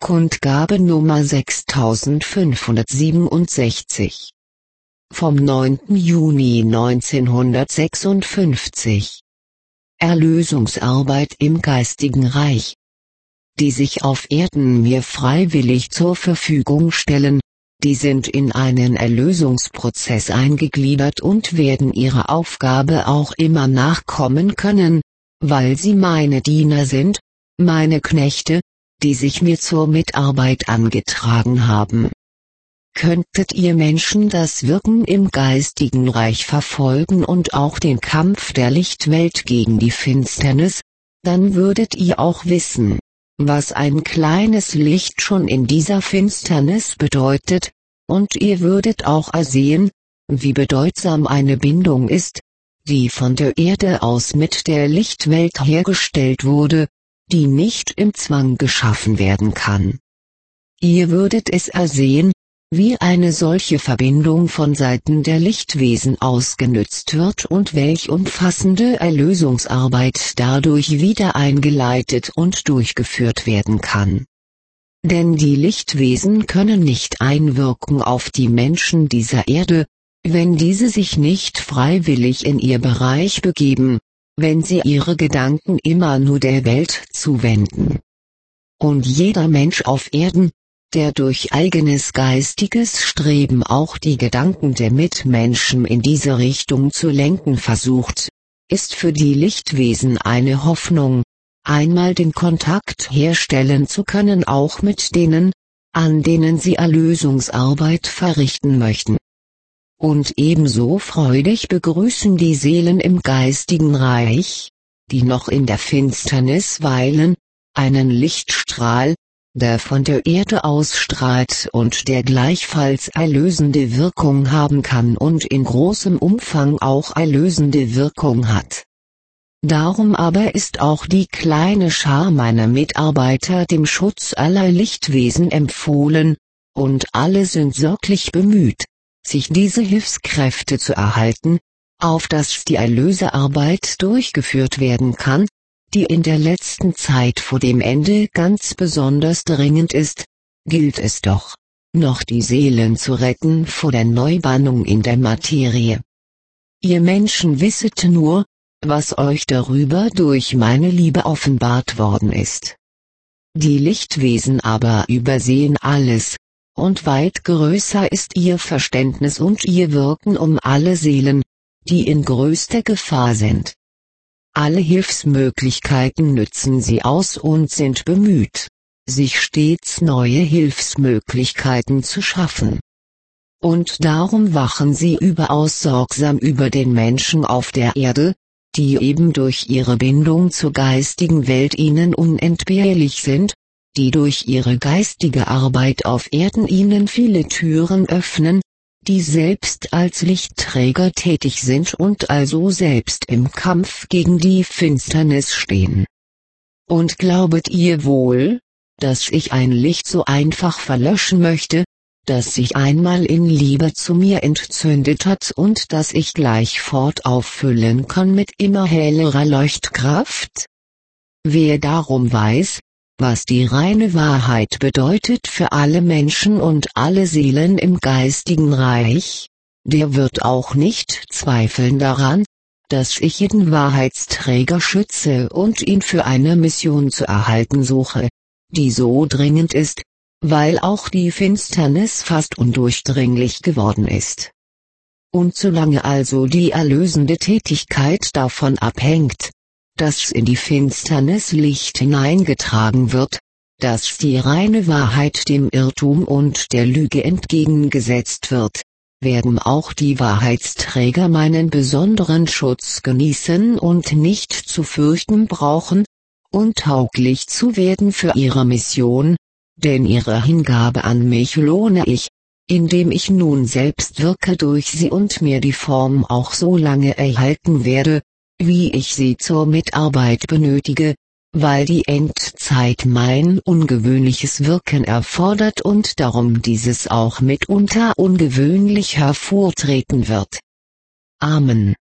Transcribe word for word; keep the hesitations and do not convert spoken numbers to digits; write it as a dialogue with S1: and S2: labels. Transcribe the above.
S1: Kundgabe Nummer sechstausendfünfhundertsiebenundsechzig. Vom neunten Juni neunzehnhundertsechsundfünfzig. Erlösungsarbeit im geistigen Reich. Die sich auf Erden mir freiwillig zur Verfügung stellen, die sind in einen Erlösungsprozess eingegliedert und werden ihrer Aufgabe auch immer nachkommen können, weil sie meine Diener sind, meine Knechte, die sich mir zur Mitarbeit angetragen haben. Könntet ihr Menschen das Wirken im geistigen Reich verfolgen und auch den Kampf der Lichtwelt gegen die Finsternis, dann würdet ihr auch wissen, was ein kleines Licht schon in dieser Finsternis bedeutet, und ihr würdet auch ersehen, wie bedeutsam eine Bindung ist, die von der Erde aus mit der Lichtwelt hergestellt wurde, die nicht im Zwang geschaffen werden kann. Ihr würdet es ersehen, wie eine solche Verbindung von Seiten der Lichtwesen ausgenützt wird und welch umfassende Erlösungsarbeit dadurch wieder eingeleitet und durchgeführt werden kann. Denn die Lichtwesen können nicht einwirken auf die Menschen dieser Erde, wenn diese sich nicht freiwillig in ihr Bereich begeben, wenn sie ihre Gedanken immer nur der Welt zuwenden. Und jeder Mensch auf Erden, der durch eigenes geistiges Streben auch die Gedanken der Mitmenschen in diese Richtung zu lenken versucht, ist für die Lichtwesen eine Hoffnung, einmal den Kontakt herstellen zu können auch mit denen, an denen sie Erlösungsarbeit verrichten möchten. Und ebenso freudig begrüßen die Seelen im geistigen Reich, die noch in der Finsternis weilen, einen Lichtstrahl, der von der Erde ausstrahlt und der gleichfalls erlösende Wirkung haben kann und in großem Umfang auch erlösende Wirkung hat. Darum aber ist auch die kleine Schar meiner Mitarbeiter dem Schutz aller Lichtwesen empfohlen, und alle sind sorglich bemüht, sich diese Hilfskräfte zu erhalten, auf dass die Erlösearbeit durchgeführt werden kann, die in der letzten Zeit vor dem Ende ganz besonders dringend ist, gilt es doch, noch die Seelen zu retten vor der Neubannung in der Materie. Ihr Menschen wisset nur, was euch darüber durch meine Liebe offenbart worden ist. Die Lichtwesen aber übersehen alles, und weit größer ist ihr Verständnis und ihr Wirken um alle Seelen, die in größter Gefahr sind. Alle Hilfsmöglichkeiten nützen sie aus und sind bemüht, sich stets neue Hilfsmöglichkeiten zu schaffen. Und darum wachen sie überaus sorgsam über den Menschen auf der Erde, die eben durch ihre Bindung zur geistigen Welt ihnen unentbehrlich sind, die durch ihre geistige Arbeit auf Erden ihnen viele Türen öffnen, die selbst als Lichtträger tätig sind und also selbst im Kampf gegen die Finsternis stehen. Und glaubet ihr wohl, dass ich ein Licht so einfach verlöschen möchte, das sich einmal in Liebe zu mir entzündet hat und das ich gleich fort auffüllen kann mit immer hellerer Leuchtkraft? Wer darum weiß, was die reine Wahrheit bedeutet für alle Menschen und alle Seelen im geistigen Reich, der wird auch nicht zweifeln daran, dass ich jeden Wahrheitsträger schütze und ihn für eine Mission zu erhalten suche, die so dringend ist, weil auch die Finsternis fast undurchdringlich geworden ist. Und solange also die erlösende Tätigkeit davon abhängt, dass in die Finsternis Licht hineingetragen wird, dass die reine Wahrheit dem Irrtum und der Lüge entgegengesetzt wird, werden auch die Wahrheitsträger meinen besonderen Schutz genießen und nicht zu fürchten brauchen, untauglich zu werden für ihre Mission, denn ihre Hingabe an mich lohne ich, indem ich nun selbst wirke durch sie und mir die Form auch so lange erhalten werde, wie ich sie zur Mitarbeit benötige, weil die Endzeit mein ungewöhnliches Wirken erfordert und darum dieses auch mitunter ungewöhnlich hervortreten wird. Amen.